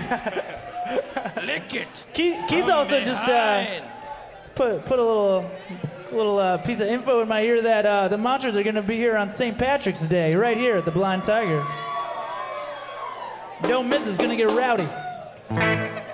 Lick it. Keith also just put a little piece of info in my ear that the Monsters are going to be here on St. Patrick's Day, right here at the Blind Tiger. Don't miss, it's going to get rowdy.